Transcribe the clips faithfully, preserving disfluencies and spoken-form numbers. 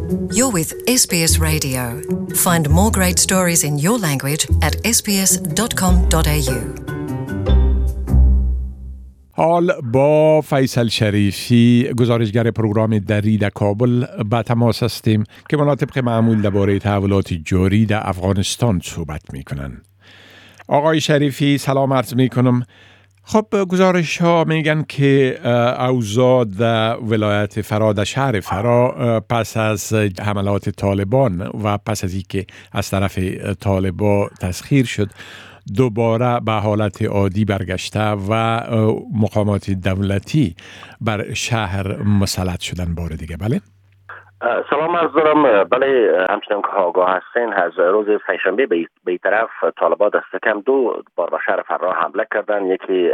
You're with S B S Radio. Find more great stories in your language at s b s dot com dot a u. حال با فیصل شریفی، گزارشگر پروگرام دری در کابل با تماس هستیم که ما طبق معمول درباره تحولات جاری در افغانستان صحبت میکنن. آقای شریفی سلام عرض میکنم. خب گزارش ها میگن که اوضاع در ولایت فرا در شهر فرا پس از حملات طالبان و پس از اینکه از طرف طالبان تسخیر شد دوباره به حالت عادی برگشته و مقامات دولتی بر شهر مسلط شدن بار دیگه. بله؟ سلام عرض دارم. بله، همچنان که آگاه هستین از روز سه‌شنبه به این طرف طالبان دست کم دو بار به شهر فرا حمله کردن. یکی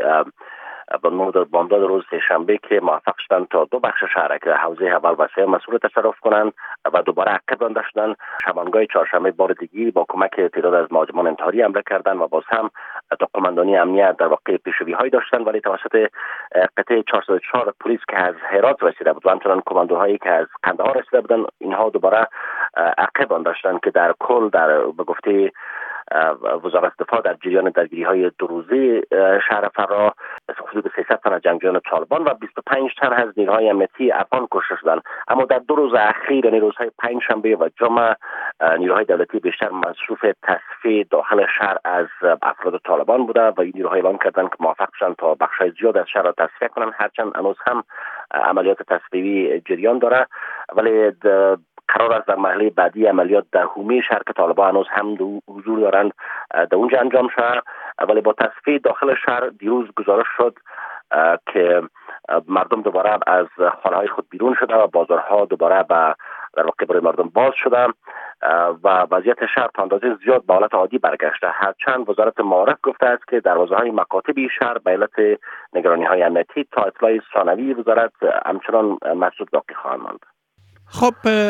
بامداد روز سه‌شنبه که موفق شدن تا دو بخش شهر که حوزه اول و سوم مسئول تصرف کنند و دوباره عقب رانده شدن. شبانگاه چهارشنبه بار دیگه با کمک تعداد از مهاجمان انتحاری حمله کردند و باز هم تا قماندانی امنیت در واقع پیشروی‌هایی داشتن، ولی توسط قطعه چهارصد و چهار پلیس که از هرات رسیده بود و همچنان کماندوهایی که از قندهار رسیده بودن، اینها دوباره عقب رانده شدند که در کل در به گفته وزارت دفاع در جریان درگیری‌های دو روزه شهر فرا حدود سیصد تن از جنگجویان طالبان و بیست و پنج تن از نیروهای امنیتی افغان کشته شدند. اما در دو روز اخیر، یعنی روزهای پنجشنبه و جمعه، نیروهای دولتی بیشتر مصروف تصفیه داخل شهر از افراد طالبان بوده و این نیروها اعلام کردند که موفق شدند تا بخش‌های زیاد از شهر را تصفیه کنند، هرچند هنوز هم عملیات تصفیه‌ای جریان داره. ولی قرار است در مرحله بعدی عملیات در حومه شهر که طالبان هنوز هم حضور دارند در اونجا انجام شود. ولی با تصفیه داخل شهر دیروز گزارش شد که مردم دوباره از خانه‌های خود بیرون شده و بازارها دوباره به در واقع برای مردم باز شده و وضعیت شهر تا اندازه زیاد به حالت عادی برگشته. هرچند وزارت معارف گفته است که دروازه‌های مکاتب شهر به علت نگرانی‌های امنیتی تا اطلاع ثانوی وزارت همچنان مسدود باقی خواهند ماند. خب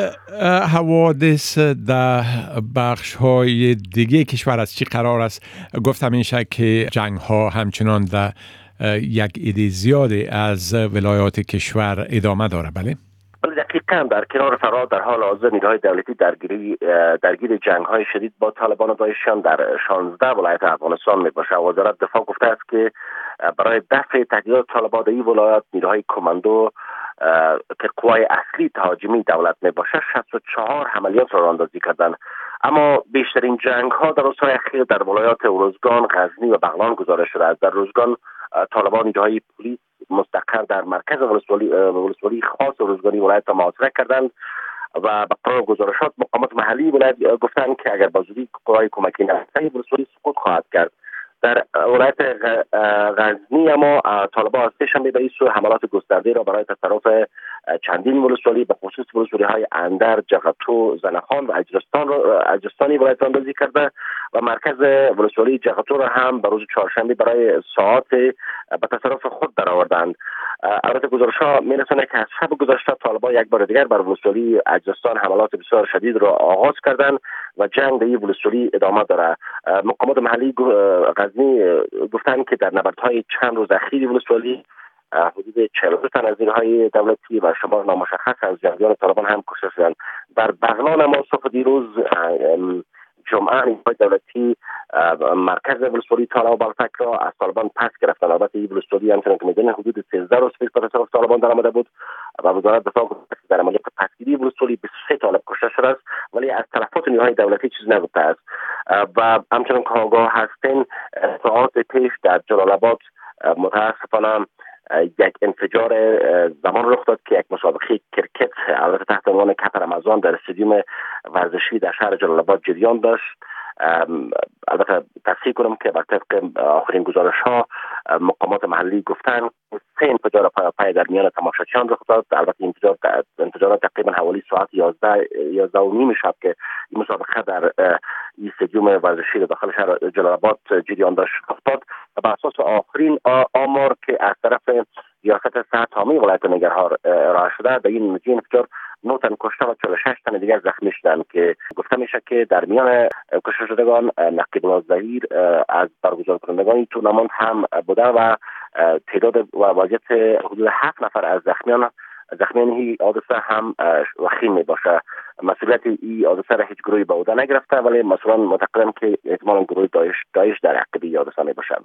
حوادث در بخش های دیگه کشور از چی قرار است؟ گفتم میشه که جنگ ها همچنان در یک عده زیاده از ولایات کشور ادامه داره. بله؟ بله دقیقاً. در کنار فرا در حال حاضر نیروهای دولتی درگیری درگیر جنگ های شدید با طالبان و داعشیان در شانزده ولایت افغانستان می باشه. وزارت دفاع گفته است که برای دفع تهدیدات طالبان در این ولایات نیروهای کماندو که قوای اصلی تهاجمی دولت می باشه شصت و چهار عملیات را راهاندازی کردند. اما بیشترین جنگ ها در روزهای اخیر در ولایات ارزگان، غزنی و بغلان گزارش شده است. در ارزگان طالبان نیروهای پلیس مستقر در مرکز ولسوالی ولسوالی خاص ارزگانی ولایت محاصره کردند و به قرار گزارشات مقامات محلی ولایت گفتند که اگر با زودی قوای کمکی نرسد ولسوالی سقوط خواهد کرد. در ولایت غزنی اما طالبان از سه‌شنبه به این سو حملات گسترده را برای تصرف چندین ولسوالی به خصوص ولسوالی های اندر، جغتو، زنخان و اجرستان اجرستانی ولایت اندازی کرده و مرکز ولسوالی جغتو را هم به روز چهارشنبه برای ساعات به تصرف خود درآوردند. البته گزارش‌ها می‌رساند که از شب گذشته طالبان یک بار دیگر بر ولسوالی اجرستان حملات بسیار شدید را آغاز کردند و جنگ در این ولسوالی ادامه دارد. مقامات محلی غزنی گفتند که در نبردهای چند روز اخیر ولسوالی حدود چهل و دو تن از نیروهای دولتی و شمار نامشخص از جنگجویان طالبان هم کشته شدند. در بغلان اما صبح دیروز جمعه نیروهای دولتی مرکز ولسوالی تالا و بالفک را از طالبان پس گرفتند. البته این ولسوالی همچنان که می‌دونید حدود سیزده روز پیش به تصرف طالبان درآمده بود و وزارت دفاع گفت که در عملیات پسگیری ولسوالی بیست و سه طالب کشته شده است، ولی از تلفات نیروهای دولتی چیزی نگفته است. و همچنان که آگاه هستین ساعات پیش در جلال آباد متاسفانه یک انفجار زمان رخ داد که یک مسابقه کرکت البته تحت عنوان کپ رمضان در استادیوم ورزشی در شهر جلال آباد جریان داشت. البته تصحیح کنم که بر طبق آخرین گزارش ها مقامات محلی گفتن سه انفجار پای در میان تماشاچیان رخ داد. البته انفجار انفجارات تقریبا حوالی ساعت یازده یازده و نیم شب که این مسابقه در این استادیوم ورزشی داخل شهر جلال آباد جریان داشت افتاد. بر اساس آخرین آمار که از طرف ریاست صحت عامه ولایت ننگرهار ارائه شده، در این انفجار نه تن کشته و چهل و شش تن دیگر زخمی شدند که گفته میشه که در میان کشته شدگان نقیب الله ظهیر از برگزار کنندگان این تورنمنت هم بوده و تعداد و وضعیت حدود هفت نفر از زخمیان زخمیان این حادثه هم وخیم می باشه. مسئولیت این حادثه را هیچ گروهی به عهده نگرفته، ولی مسئولان معتقدند که احتمالاً گروه داعش داعش در عقب این حادثه میباشند.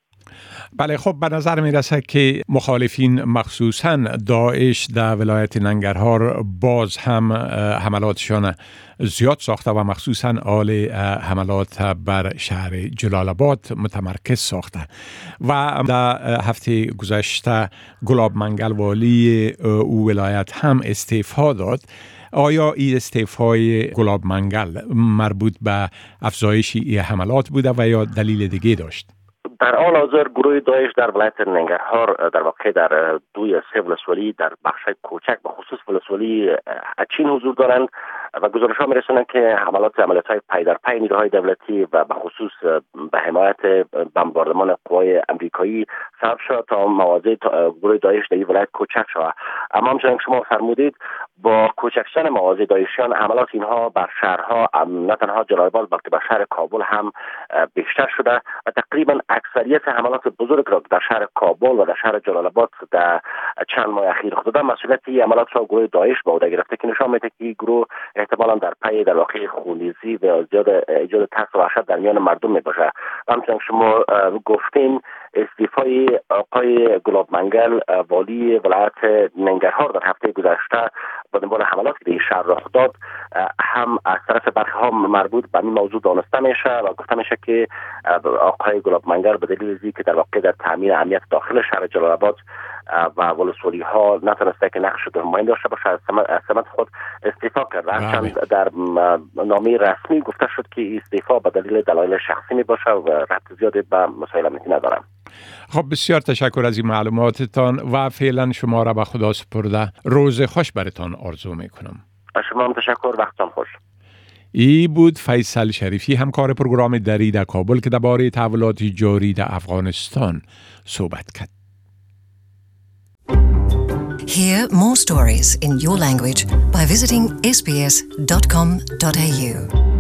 بله، خب به نظر می رسد که مخالفین مخصوصاً داعش در ولایت ننگرهار باز هم حملاتشان زیاد ساخته و مخصوصاً آل حملات بر شهر جلال آباد متمرکز ساخته و در هفته گذشته گلاب منگل والی او ولایت هم استعفا داد. آیا این استعفای گلاب منگل مربوط به افزایش این حملات بوده و یا دلیل دیگه داشت؟ در حال حاضر گروه داعش در ولایت ننگرهار در واقع در دوی سه ولسوالی در بخش کوچک به خصوص ولسوالی اچین حضور دارند و گزارش‌ها می‌رسانند که حملات عملیات‌های پی در پی نیروهای دولتی و به خصوص به حمایت بمباردمان قوای امریکایی سبب شد تا مواضع گروه داعش در این ولایت کوچک شود. اما همچنان که شما فرمودید با کوچک شدن مواضع داعشیان حملات اینها بر شهرها نه تنها جلال آباد بلکه بر شهر کابل هم بیشتر شده و تقریبا اکثریت حملات بزرگ را در شهر کابل و در شهر جلال آباد در چند ماه اخیر خود دادن مسئولیت این حملات را گروه داعش به عهده گرفته که نشان میده که گروه احتمالاً در پی در واقع خونریزی و زیاد ایجاد ترس و وحشت در میان مردم میباشه. همچنین شما گفتین استعفای آقای گلاب منگل والی ولایت ننگرهار در هفته گذشته با دنبال حملاتی که به شهر رخ داد هم از طرف برخی ها مربوط به این موضوع دانسته میشه و گفته میشه که آقای گلاب منگل به دلیل اینکه که در واقع در تامین امنیت داخل شهر جلال آباد و ولسوالی ها نتونسته که نقش نمایی داشته باشه از سمت خود استعفا کرده. هرچند در نامه رسمی گفته شد که استعفا به دلیل دلایل شخصی می باشه و ربط زیادی به مسائل امنیتی ندارم. خب بسیار تشکر از این معلوماتتان و فعلا شما را به خدا سپرده. روز خوش برتان آرزو می کنم. شما هم تشکر، وقتتان خوش. ای بود فیصل شریفی، همکار پروگرام دری در کابل که درباره تحولات جاری در افغانستان صحبت کرد. Hear more stories in your language by visiting s b s dot com dot a u.